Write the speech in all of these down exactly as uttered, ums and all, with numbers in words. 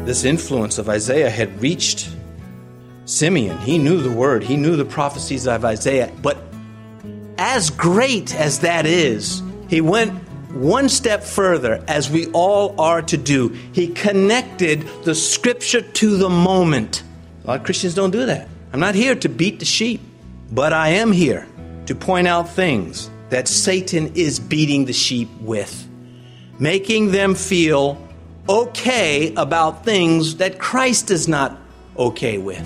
this influence of Isaiah had reached Simeon. He knew the word. He knew the prophecies of Isaiah. But as great as that is, he went one step further, as we all are to do. He connected the scripture to the moment. A lot of Christians don't do that. I'm not here to beat the sheep, but I am here to point out things that Satan is beating the sheep with, making them feel okay about things that Christ is not okay with.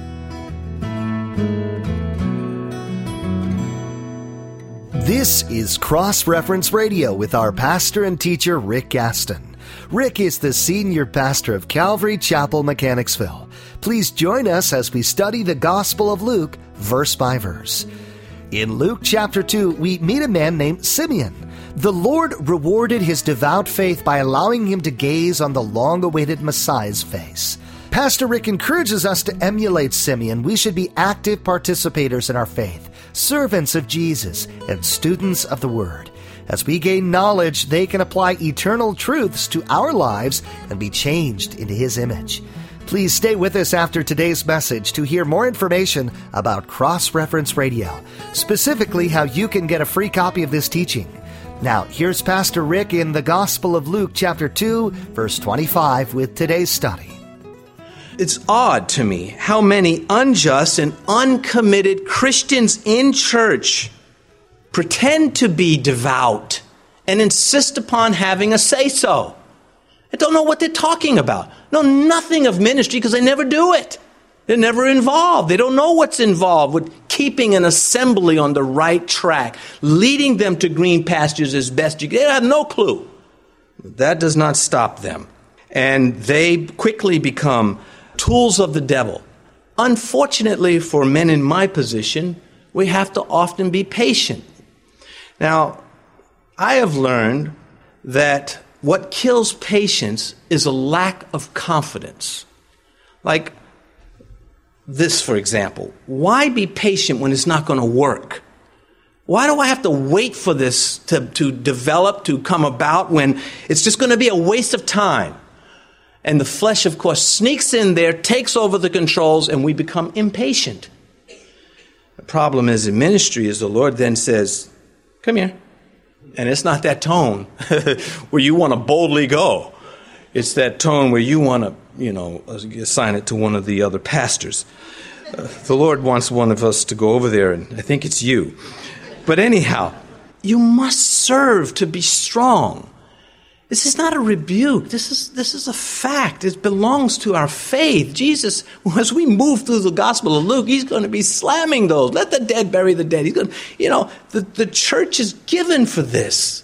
This is Cross Reference Radio with our pastor and teacher, Rick Gaston. Rick is the senior pastor of Calvary Chapel, Mechanicsville. Please join us as we study the Gospel of Luke, verse by verse. In Luke chapter two, we meet a man named Simeon. The Lord rewarded his devout faith by allowing him to gaze on the long-awaited Messiah's face. Pastor Rick encourages us to emulate Simeon. We should be active participators in our faith, servants of Jesus, and students of the Word. As we gain knowledge, they can apply eternal truths to our lives and be changed into His image. Please stay with us after today's message to hear more information about Cross Reference Radio, specifically how you can get a free copy of this teaching. Now, here's Pastor Rick in the Gospel of Luke, chapter two, verse twenty-five, with today's study. It's odd to me how many unjust and uncommitted Christians in church pretend to be devout and insist upon having a say-so. I don't know what they're talking about. Know nothing of ministry because they never do it. They're never involved. They don't know what's involved with keeping an assembly on the right track, leading them to green pastures as best you can. They have no clue. That does not stop them. And they quickly become tools of the devil. Unfortunately, for men in my position, we have to often be patient. Now, I have learned that what kills patience is a lack of confidence. Like this, for example. Why be patient when it's not going to work? Why do I have to wait for this to, to develop, to come about, when it's just going to be a waste of time? And the flesh, of course, sneaks in there, takes over the controls, and we become impatient. The problem is in ministry is the Lord then says, come here. And it's not that tone where you want to boldly go. It's that tone where you want to, you know, assign it to one of the other pastors. Uh, the Lord wants one of us to go over there, and I think it's you. But anyhow, you must serve to be strong. This is not a rebuke. This is this is a fact. It belongs to our faith. Jesus, as we move through the Gospel of Luke, He's going to be slamming those. Let the dead bury the dead. He's going to, you know, the, the church is given for this.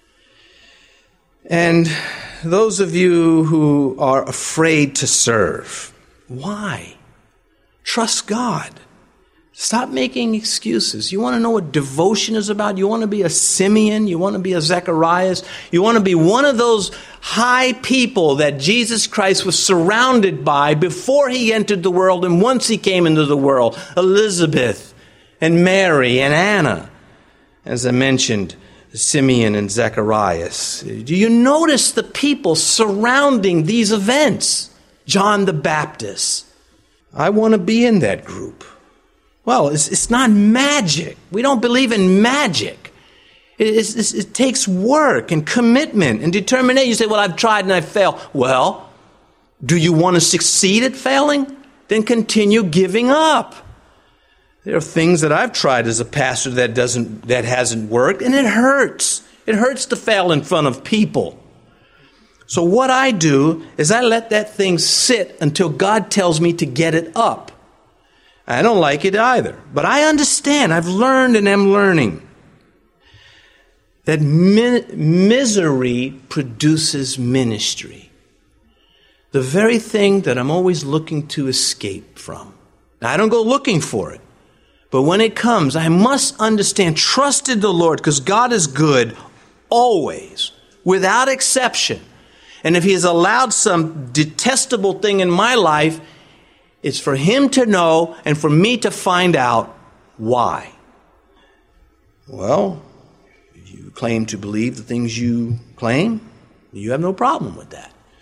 And those of you who are afraid to serve, why? Trust God. Stop making excuses. You want to know what devotion is about? You want to be a Simeon? You want to be a Zacharias? You want to be one of those high people that Jesus Christ was surrounded by before He entered the world and once He came into the world? Elizabeth and Mary and Anna. As I mentioned, Simeon and Zacharias. Do you notice the people surrounding these events? John the Baptist. I want to be in that group. Well, it's, it's not magic. We don't believe in magic. It, it's, it's, it takes work and commitment and determination. You say, well, I've tried and I failed. Well, do you want to succeed at failing? Then continue giving up. There are things that I've tried as a pastor that doesn't, that hasn't worked, and it hurts. It hurts to fail in front of people. So what I do is I let that thing sit until God tells me to get it up. I don't like it either, but I understand. I've learned and am learning that mi- misery produces ministry. The very thing that I'm always looking to escape from. Now, I don't go looking for it, but when it comes, I must understand, trust in the Lord, because God is good always, without exception. And if He has allowed some detestable thing in my life, it's for Him to know and for me to find out why. Well, if you claim to believe the things you claim, you have no problem with that.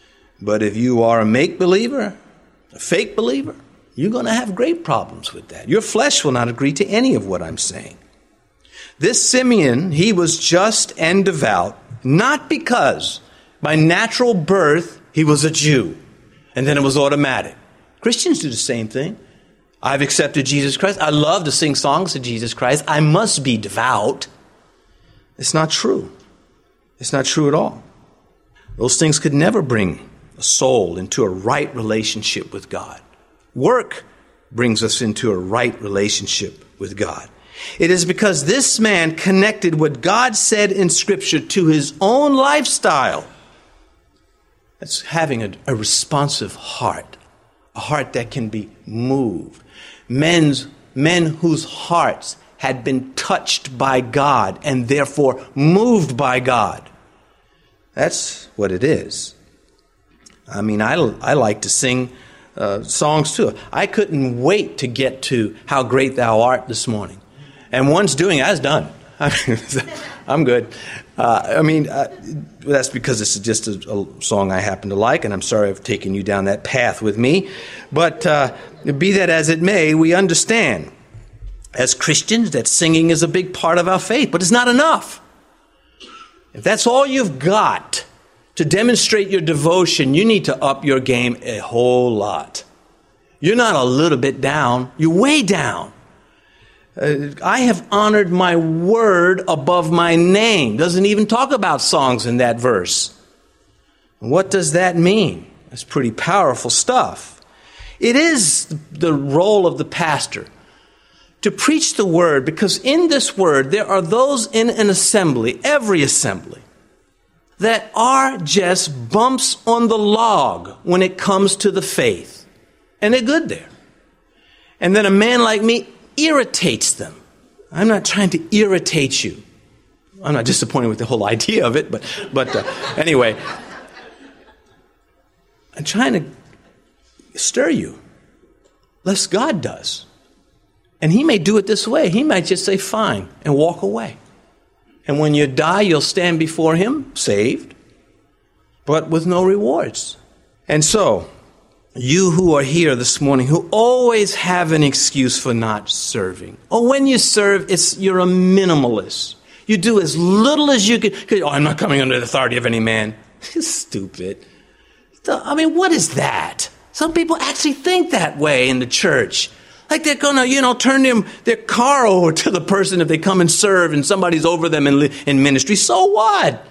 But if you are a make-believer, a fake believer, you're going to have great problems with that. Your flesh will not agree to any of what I'm saying. This Simeon, he was just and devout, not because by natural birth he was a Jew, and then it was automatic. Christians do the same thing. I've accepted Jesus Christ. I love to sing songs of Jesus Christ. I must be devout. It's not true. It's not true at all. Those things could never bring a soul into a right relationship with God. Work brings us into a right relationship with God. It is because this man connected what God said in Scripture to his own lifestyle. That's having a, a responsive heart, a heart that can be moved. Men's, men whose hearts had been touched by God and therefore moved by God. That's what it is. I mean, I, I like to sing uh, songs too. I couldn't wait to get to How Great Thou Art this morning. And once doing it, I was done. I'm good. Uh, I mean, uh, that's because it's just a, a song I happen to like, and I'm sorry I've taken you down that path with me. But uh, be that as it may, we understand as Christians that singing is a big part of our faith, but it's not enough. If that's all you've got to demonstrate your devotion, you need to up your game a whole lot. You're not a little bit down, you're way down. Uh, I have honored my word above my name. Doesn't even talk about songs in that verse. What does that mean? That's pretty powerful stuff. It is the role of the pastor to preach the word, because in this word there are those in an assembly, every assembly, that are just bumps on the log when it comes to the faith. And they're good there. And then a man like me irritates them. I'm not trying to irritate you. I'm not disappointed with the whole idea of it, but but uh, anyway, I'm trying to stir you, lest God does. And he may do it this way. He might just say, fine, and walk away. And when you die, you'll stand before him, saved, but with no rewards. And so, you who are here this morning, who always have an excuse for not serving. Or when you serve, it's you're a minimalist. You do as little as you can. Oh, I'm not coming under the authority of any man. Stupid. I mean, what is that? Some people actually think that way in the church. Like they're going to, you know, turn them, their car over to the person if they come and serve and somebody's over them in, in ministry. So what?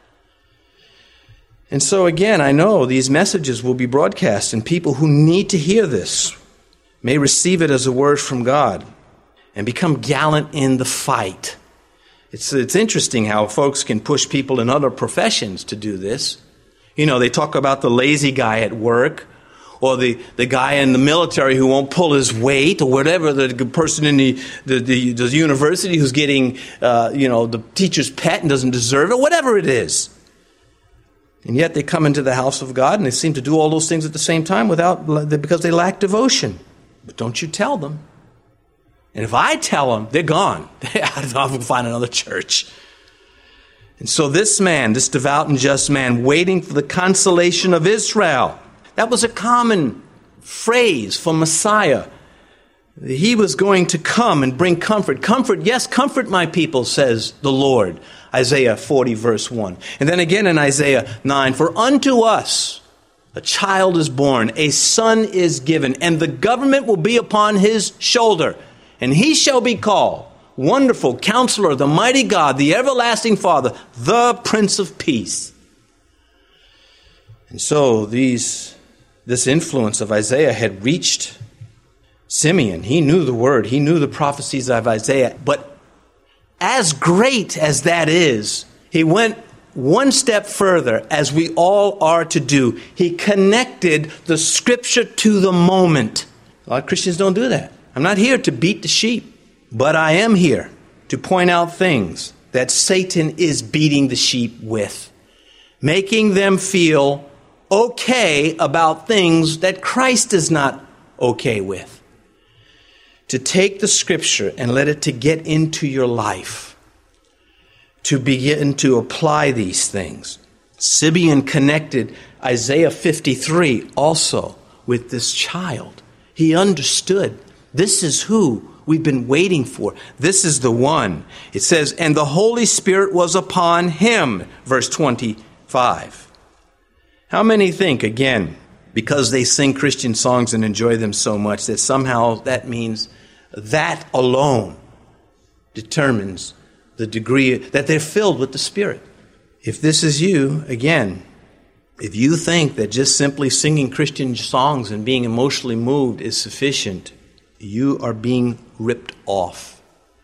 And so again, I know these messages will be broadcast, and people who need to hear this may receive it as a word from God and become gallant in the fight. It's, it's interesting how folks can push people in other professions to do this. You know, they talk about the lazy guy at work, or the, the guy in the military who won't pull his weight, or whatever, the person in the, the, the, the university who's getting, uh, you know, the teacher's pet and doesn't deserve it, whatever it is. And yet they come into the house of God and they seem to do all those things at the same time without, because they lack devotion. But don't you tell them. And if I tell them, they're gone. I'll find another church. And so this man, this devout and just man, waiting for the consolation of Israel, that was a common phrase for Messiah. He was going to come and bring comfort. Comfort, yes, comfort my people, says the Lord. Isaiah forty, verse one. And then again in Isaiah nine, for unto us a child is born, a son is given, and the government will be upon his shoulder. And he shall be called Wonderful Counselor, the Mighty God, the Everlasting Father, the Prince of Peace. And so these, this influence of Isaiah had reached Simeon. He knew the word. He knew the prophecies of Isaiah. But as great as that is, he went one step further, as we all are to do. He connected the scripture to the moment. A lot of Christians don't do that. I'm not here to beat the sheep, but I am here to point out things that Satan is beating the sheep with, making them feel okay about things that Christ is not okay with. To take the scripture and let it to get into your life, to begin to apply these things. Simeon connected Isaiah fifty-three also with this child. He understood this is who we've been waiting for. This is the one. It says, and the Holy Spirit was upon him, verse twenty-five. How many think, again, because they sing Christian songs and enjoy them so much, that somehow that means that alone determines the degree that they're filled with the Spirit? If this is you, again, if you think that just simply singing Christian songs and being emotionally moved is sufficient, you are being ripped off.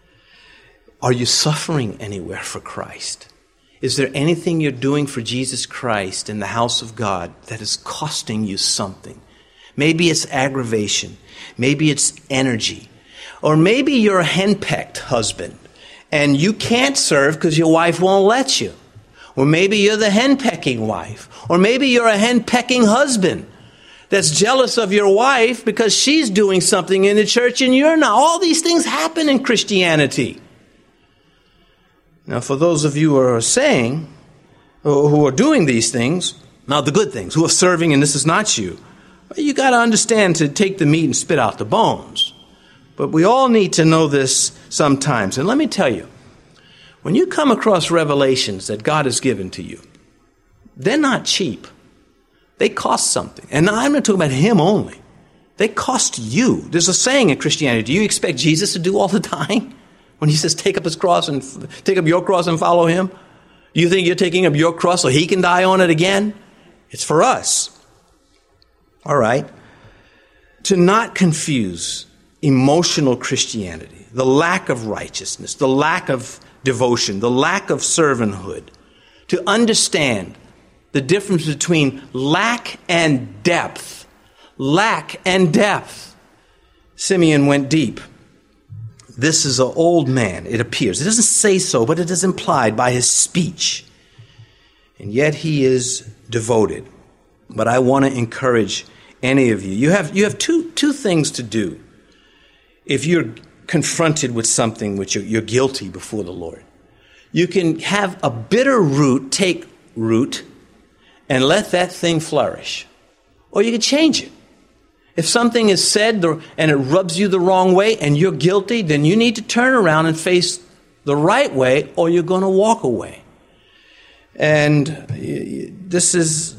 Are you suffering anywhere for Christ? Is there anything you're doing for Jesus Christ in the house of God that is costing you something? Maybe it's aggravation. Maybe it's energy. Or maybe you're a henpecked husband and you can't serve because your wife won't let you. Or maybe you're the henpecking wife. Or maybe you're a henpecking husband that's jealous of your wife because she's doing something in the church and you're not. All these things happen in Christianity. Now, for those of you who are saying, who are doing these things, now the good things, who are serving and this is not you, you got to understand to take the meat and spit out the bones. But we all need to know this sometimes. And let me tell you, when you come across revelations that God has given to you, they're not cheap. They cost something. And I'm not talking about him only. They cost you. There's a saying in Christianity, do you expect Jesus to do all the time? When he says take up his cross and take up your cross and follow him? Do you think you're taking up your cross so he can die on it again? It's for us. All right. To not confuse emotional Christianity, the lack of righteousness, the lack of devotion, the lack of servanthood, to understand the difference between lack and depth. Lack and depth. Simeon went deep. This is an old man, it appears. It doesn't say so, but it is implied by his speech. And yet he is devoted. But I want to encourage any of you. You have, you have two, two things to do if you're confronted with something which you're, you're guilty before the Lord. You can have a bitter root take root and let that thing flourish. Or you can change it. If something is said and it rubs you the wrong way and you're guilty, then you need to turn around and face the right way or you're going to walk away. And this is,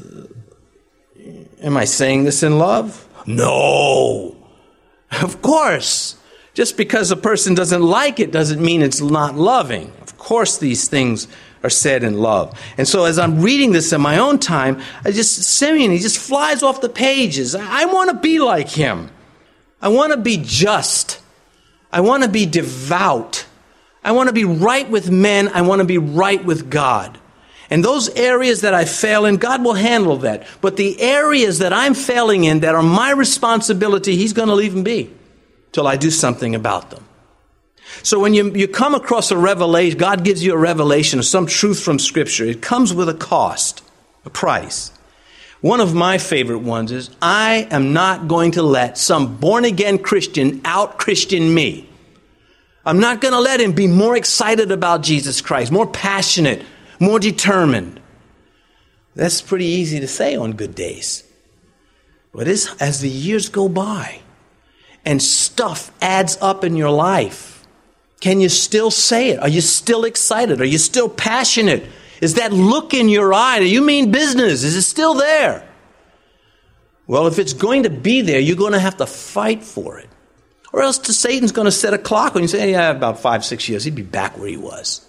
am I saying this in love? No. Of course. Just because a person doesn't like it doesn't mean it's not loving. Of course these things are said in love. And so as I'm reading this in my own time, I just, Simeon, he just flies off the pages. I, I want to be like him. I want to be just. I want to be devout. I want to be right with men. I want to be right with God. And those areas that I fail in, God will handle that. But the areas that I'm failing in that are my responsibility, he's going to leave them be till I do something about them. So when you, you come across a revelation, God gives you a revelation of some truth from Scripture, it comes with a cost, a price. One of my favorite ones is, I am not going to let some born-again Christian out-Christian me. I'm not going to let him be more excited about Jesus Christ, more passionate, more determined. That's pretty easy to say on good days. But as, as the years go by and stuff adds up in your life, can you still say it? Are you still excited? Are you still passionate? Is that look in your eye? Do you mean business? Is it still there? Well, if it's going to be there, you're going to have to fight for it. Or else Satan's going to set a clock when you say, yeah, about five, six years, he'd be back where he was.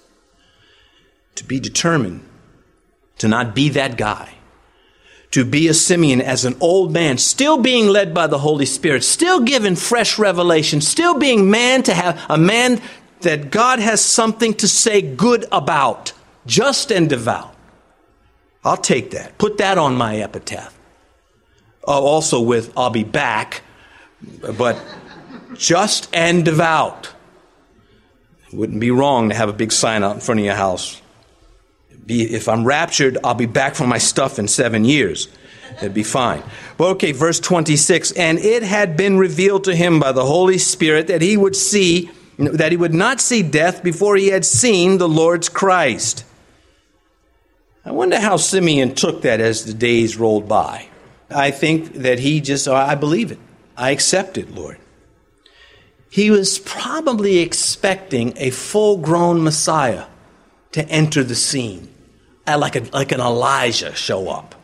To be determined, to not be that guy. To be a Simeon as an old man, still being led by the Holy Spirit, still given fresh revelation, still being man to have a man that God has something to say good about, just and devout. I'll take that. Put that on my epitaph. Uh, also with, I'll be back, but just and devout. It wouldn't be wrong to have a big sign out in front of your house. Be, if I'm raptured, I'll be back for my stuff in seven years. It'd be fine. But okay, verse twenty-six. And it had been revealed to him by the Holy Spirit that he would see, that he would not see death before he had seen the Lord's Christ. I wonder how Simeon took that as the days rolled by. I think that he just, oh, I believe it. I accept it, Lord. He was probably expecting a full-grown Messiah to enter the scene, like, a, like an Elijah show up.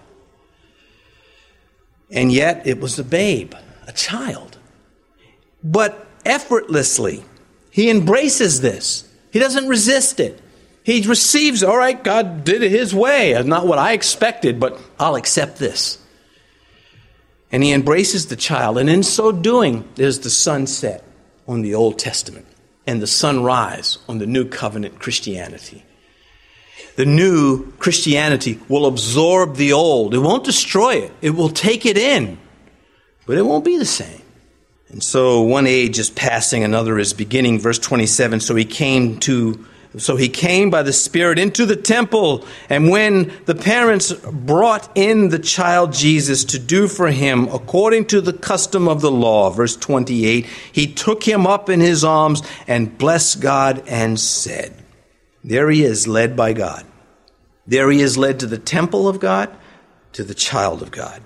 And yet it was a babe, a child. But effortlessly, he embraces this. He doesn't resist it. He receives, all right, God did it his way. It's not what I expected, but I'll accept this. And he embraces the child. And in so doing, there's the sunset on the Old Testament and the sunrise on the New Covenant Christianity. The new Christianity will absorb the old. It won't destroy it. It will take it in. But it won't be the same. And so one age is passing, another is beginning. Verse twenty-seven, so he came to So he came by the Spirit into the temple, and when the parents brought in the child Jesus to do for him according to the custom of the law, verse twenty-eight, he took him up in his arms and blessed God and said, there he is, led by God. There he is led to the temple of God, to the child of God.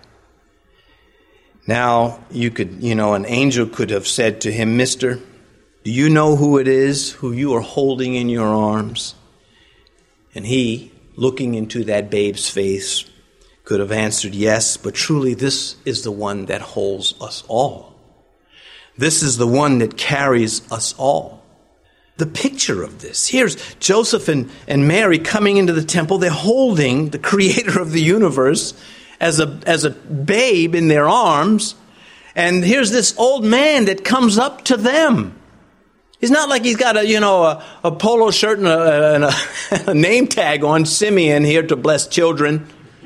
Now, you could, you know, an angel could have said to him, Mister, do you know who it is who you are holding in your arms? And he, looking into that babe's face, could have answered yes, but truly this is the one that holds us all. This is the one that carries us all. The picture of this. Here's Joseph and, and Mary coming into the temple. They're holding the creator of the universe as a, as a babe in their arms. And here's this old man that comes up to them. He's not like he's got a, you know, a, a polo shirt and, a, and a, a name tag on, Simeon, here to bless children.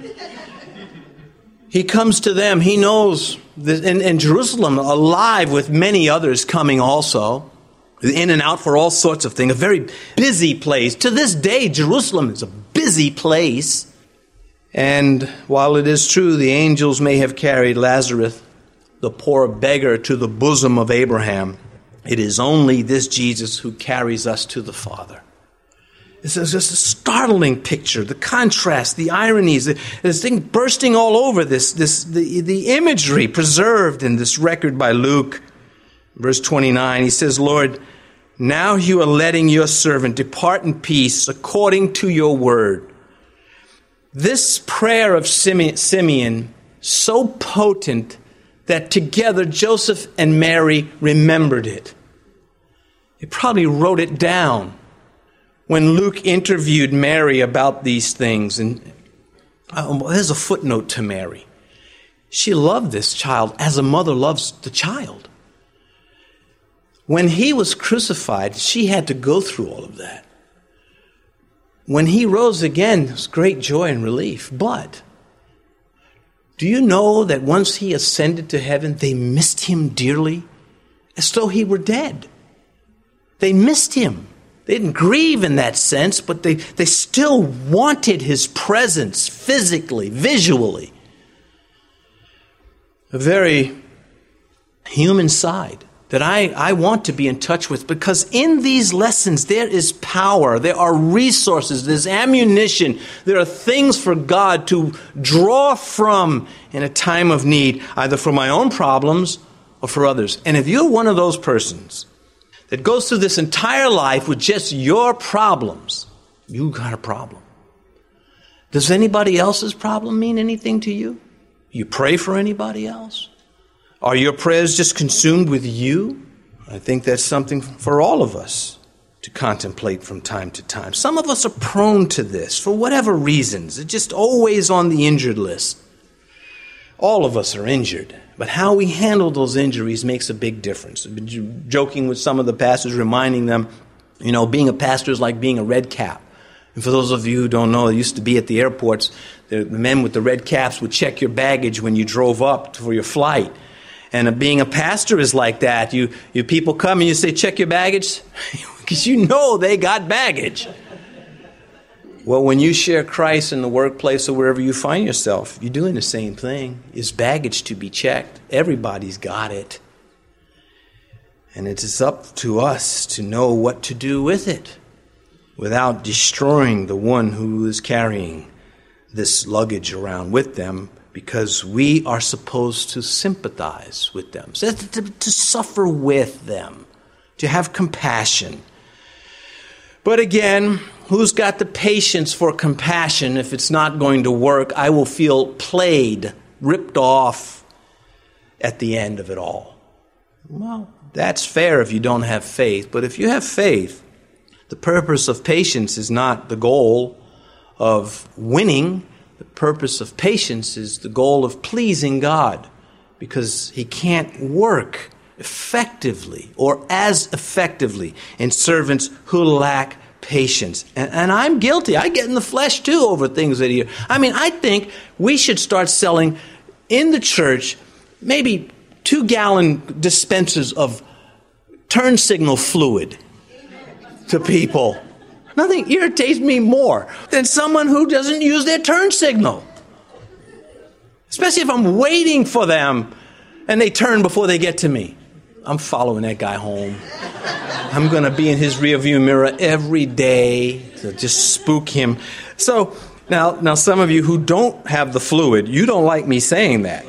He comes to them. He knows that in, in Jerusalem, alive with many others coming also, in and out for all sorts of things, a very busy place. To this day, Jerusalem is a busy place. And while it is true the angels may have carried Lazarus, the poor beggar, to the bosom of Abraham, it is only this Jesus who carries us to the Father. It's just a startling picture. The contrast, the ironies, this thing bursting all over this, this the, the imagery preserved in this record by Luke. Verse twenty-nine, he says, Lord, now you are letting your servant depart in peace according to your word. This prayer of Simeon, so potent that together Joseph and Mary remembered it. They probably wrote it down when Luke interviewed Mary about these things. And oh, there's a footnote to Mary. She loved this child as a mother loves the child. When he was crucified, she had to go through all of that. When he rose again, it was great joy and relief. But do you know that once he ascended to heaven, they missed him dearly, as though he were dead? They missed him. They didn't grieve in that sense, but they, they still wanted his presence physically, visually. A very human side that I, I want to be in touch with, because in these lessons there is power, there are resources, there's ammunition, there are things for God to draw from in a time of need, either for my own problems or for others. And if you're one of those persons that goes through this entire life with just your problems, you got a problem. Does anybody else's problem mean anything to you? You pray for anybody else? Are your prayers just consumed with you? I think that's something for all of us to contemplate from time to time. Some of us are prone to this for whatever reasons. It's just always on the injured list. All of us are injured, but how we handle those injuries makes a big difference. I've been joking with some of the pastors, reminding them, you know, being a pastor is like being a red cap. And for those of you who don't know, it used to be at the airports, the men with the red caps would check your baggage when you drove up for your flight. And being a pastor is like that. You, you people come and you say, check your baggage, because you know they got baggage. Well, when you share Christ in the workplace or wherever you find yourself, you're doing the same thing. It's baggage to be checked. Everybody's got it. And it is up to us to know what to do with it without destroying the one who is carrying this luggage around with them because we are supposed to sympathize with them, so to, to suffer with them, to have compassion. But again, who's got the patience for compassion if it's not going to work? I will feel played, ripped off at the end of it all. Well, that's fair if you don't have faith. But if you have faith, the purpose of patience is not the goal of winning. The purpose of patience is the goal of pleasing God, because He can't work effectively or as effectively in servants who lack patience. And, and I'm guilty. I get in the flesh too over things that hear. I mean, I think we should start selling in the church maybe two gallon dispensers of turn signal fluid to people. Nothing irritates me more than someone who doesn't use their turn signal. Especially if I'm waiting for them and they turn before they get to me. I'm following that guy home. I'm going to be in his rearview mirror every day to just spook him. So now, now some of you who don't have the fluid, you don't like me saying that.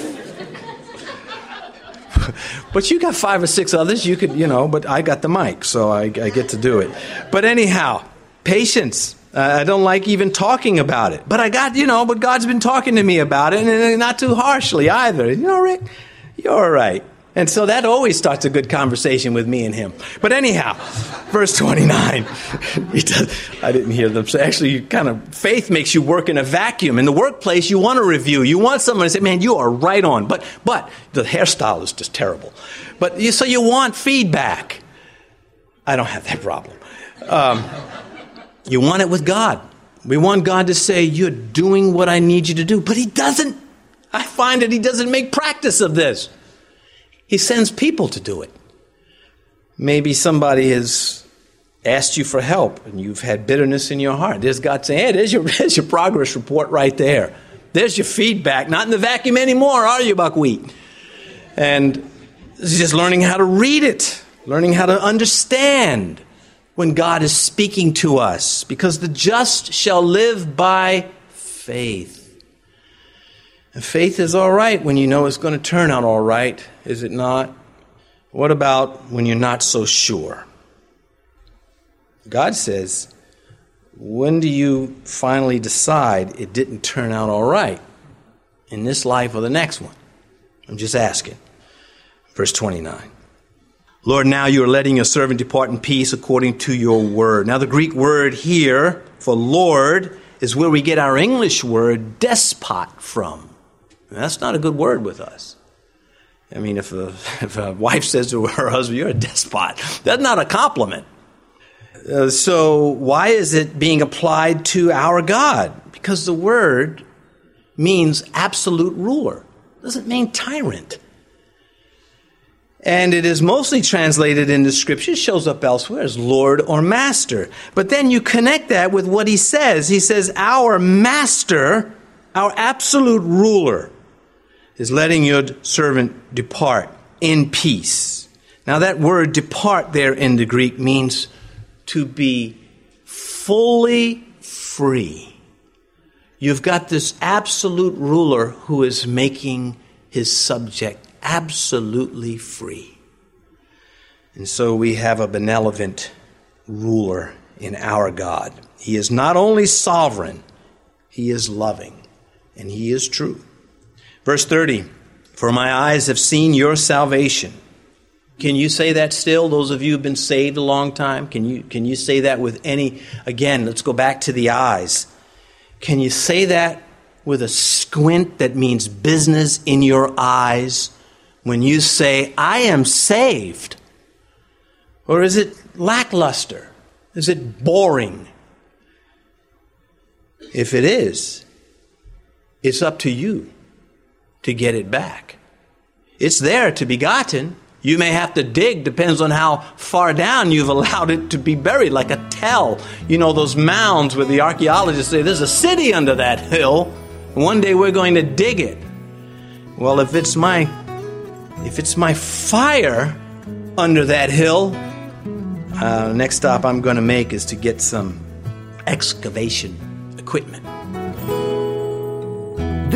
But you got five or six others, you could, you know, but I got the mic, so I, I get to do it. But anyhow, patience. Uh, I don't like even talking about it. But I got, you know, but God's been talking to me about it, and not too harshly either. You know, Rick, you're all right. And so that always starts a good conversation with me and him. But anyhow, verse twenty-nine. He does, I didn't hear them. So actually, you kind of, faith makes you work in a vacuum. In the workplace, you want a review. You want someone to say, man, you are right on. But but the hairstyle is just terrible. But you, so you want feedback. I don't have that problem. Um, you want it with God. We want God to say, you're doing what I need you to do. But He doesn't. I find that He doesn't make practice of this. He sends people to do it. Maybe somebody has asked you for help and you've had bitterness in your heart. There's God saying, hey, there's your, there's your progress report right there. There's your feedback. Not in the vacuum anymore, are you, buckwheat? And this is just learning how to read it, learning how to understand when God is speaking to us, because the just shall live by faith. And faith is all right when you know it's going to turn out all right, is it not? What about when you're not so sure? God says, when do you finally decide it didn't turn out all right? In this life or the next one? I'm just asking. Verse twenty-nine. Lord, now you are letting your servant depart in peace according to your word. Now the Greek word here for Lord is where we get our English word despot from. That's not a good word with us. I mean, if a, if a wife says to her husband, you're a despot, that's not a compliment. Uh, so why is it being applied to our God? Because the word means absolute ruler. It doesn't mean tyrant. And it is mostly translated in the Scripture, shows up elsewhere as Lord or Master. But then you connect that with what he says. He says, our Master, our absolute ruler, is letting your servant depart in peace. Now that word depart there in the Greek means to be fully free. You've got this absolute ruler who is making his subject absolutely free. And so we have a benevolent ruler in our God. He is not only sovereign, He is loving, and He is true. Verse thirty, for my eyes have seen your salvation. Can you say that still, those of you who have been saved a long time? Can you, can you say that with any, again, let's go back to the eyes. Can you say that with a squint that means business in your eyes when you say, I am saved? Or is it lackluster? Is it boring? If it is, it's up to you to get it back. It's there to be gotten. You may have to dig, depends on how far down you've allowed it to be buried, like a tell. You know, those mounds where the archaeologists say there's a city under that hill. One day we're going to dig it. Well, if it's my if it's my fire under that hill, uh, next stop I'm going to make is to get some excavation equipment.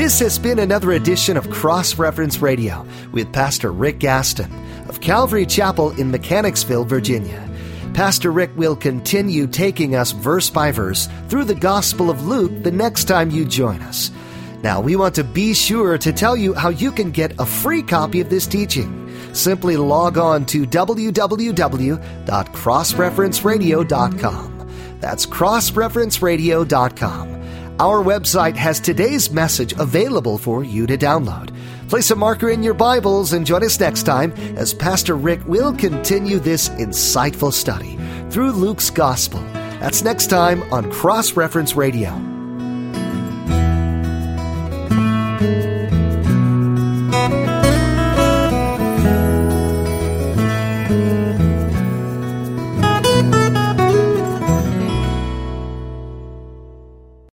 This has been another edition of Cross Reference Radio with Pastor Rick Gaston of Calvary Chapel in Mechanicsville, Virginia. Pastor Rick will continue taking us verse by verse through the Gospel of Luke the next time you join us. Now, we want to be sure to tell you how you can get a free copy of this teaching. Simply log on to w w w dot cross reference radio dot com. That's cross reference radio dot com. Our website has today's message available for you to download. Place a marker in your Bibles and join us next time as Pastor Rick will continue this insightful study through Luke's Gospel. That's next time on Cross Reference Radio.